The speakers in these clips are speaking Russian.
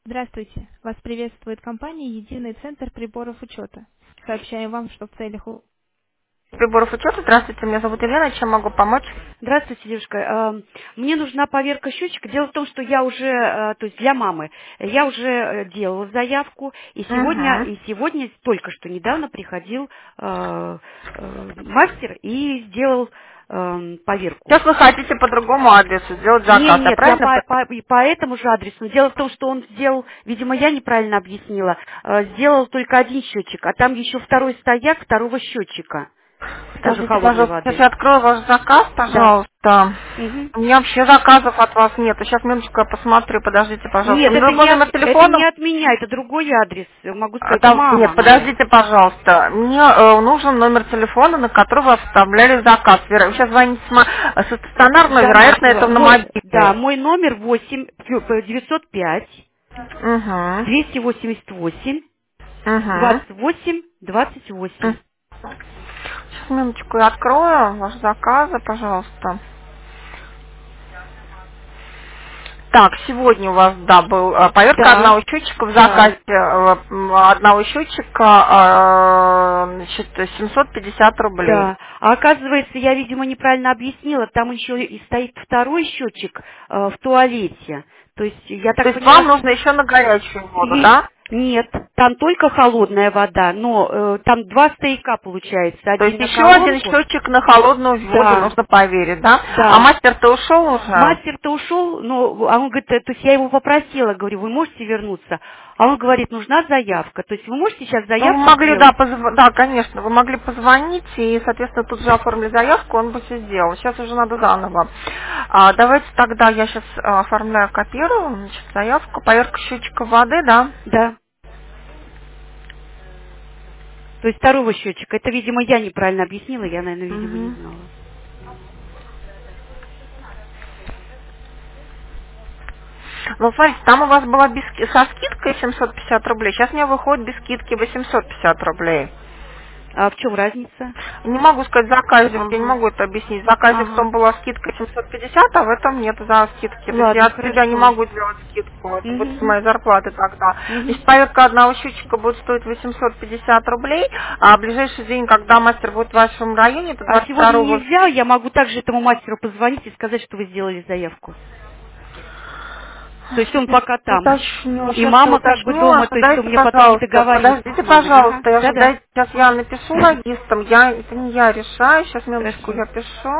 Здравствуйте. Вас приветствует компания «Единый центр приборов учета». Сообщаем вам, что в целях... Приборов учета. Здравствуйте, меня зовут Елена. Чем могу помочь? Здравствуйте, девушка. Мне нужна поверка счетчика. Дело в том, что я уже, то есть для мамы, я уже делала заявку, и Угу. сегодня только что недавно приходил мастер и сделал поверку. Сейчас вы хотите по другому адресу сделать Нет, заказ, я нет, я правильно понимаю? по этому же адресу. Дело в том, что он сделал, видимо, я неправильно объяснила, сделал только один счетчик, а там еще второй стояк второго счетчика, тоже Подождите, холодной пожалуйста, сейчас воды. я открою ваш заказ, Да. пожалуйста. Мгм. У меня вообще заказов от вас нет. Сейчас минуточку я посмотрю, подождите, пожалуйста. Нет, У меня другой номер это не телефона? от меня, это другой адрес. Могу сказать, Нет, мама моя. подождите, пожалуйста. Мне нужен номер телефона, на который вы оставляли заказ. Вы сейчас звоните со стационарного, вероятно, это Домашнего. на Да, мобильный. мой номер 905 Угу. 288 Угу. 28 28. Сейчас минуточку я открою ваши заказы, пожалуйста. Так, сегодня у вас, да, был поверка Да, одного счетчика в да. заказе одного счетчика, значит, 750 рублей. Да. А оказывается, я, видимо, неправильно объяснила. Там еще и стоит второй счетчик в туалете. То есть, я То так есть вам поняла, нужно еще на горячую воду, и да? нет, там только холодная вода, но там два стояка получается. То Один есть на еще один колонку. счетчик на холодную воду Да, нужно проверить, да? А да. мастер-то ушел уже? Мастер-то ушел, но а он говорит, то есть я его попросила, говорю, вы можете вернуться? А он говорит, нужна заявка. То есть вы можете сейчас Ну, вы заявку могли, сделать? да, да, конечно, вы могли позвонить и, соответственно, тут же оформили заявку, он бы все сделал. Сейчас уже надо заново. Давайте тогда я сейчас оформляю, копирую, значит, заявку, поверка счетчика воды, да. Да. То есть второго счетчика. Это, видимо, я неправильно объяснила, я, наверное, видимо, не Мгм. знала. Ну, смотрите, там у вас была со скидкой 750 рублей, сейчас у меня выходит без скидки 850 рублей. А в чем разница? Не могу сказать заказе, вот я не Ага, могу это объяснить. В заказе в ага. том была скидка 750, а в этом нет за скидки. То есть я Ладно, от себя не хорошо. могу сделать скидку, это будет с Угу, моей зарплаты тогда. угу. Значит, поверка одного счетчика будет стоить 850 рублей, а в ближайший день, когда мастер будет в вашем районе, это А сегодня 22. нельзя, я могу также этому мастеру позвонить и сказать, что вы сделали заявку. То есть он пока там. И Сейчас я мама как бы уточню, дома, то есть что дайте, мне потом не пожалуйста, договариваться подождите, с мамой. Ага, пожалуйста, я же да-да, сейчас я напишу логистам, это не я решаю, сейчас минуточку хорошо. я пишу.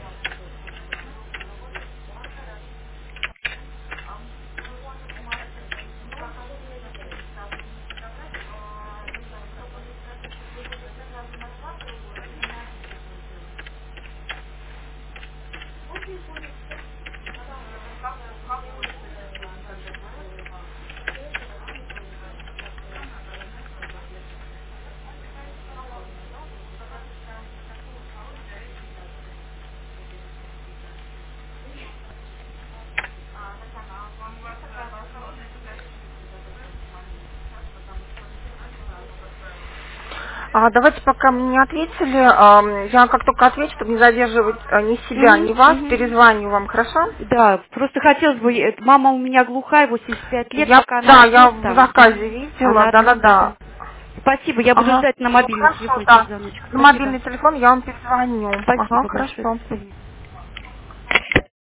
Давайте, пока мне не ответили, я как только отвечу, чтобы не задерживать ни себя, Угу, ни вас, угу. перезвоню вам, хорошо? Да, просто хотелось бы, мама у меня глухая, 85 лет, Я, пока она да, я одна в там, заказе видела, она одна, да-да-да. да. Спасибо, я буду Ага, ждать на все, мобильный хорошо, телефончик да. звоночек. На Спасибо. мобильный телефон я вам перезвоню. Ага, Спасибо большое, до хорошо. свидания.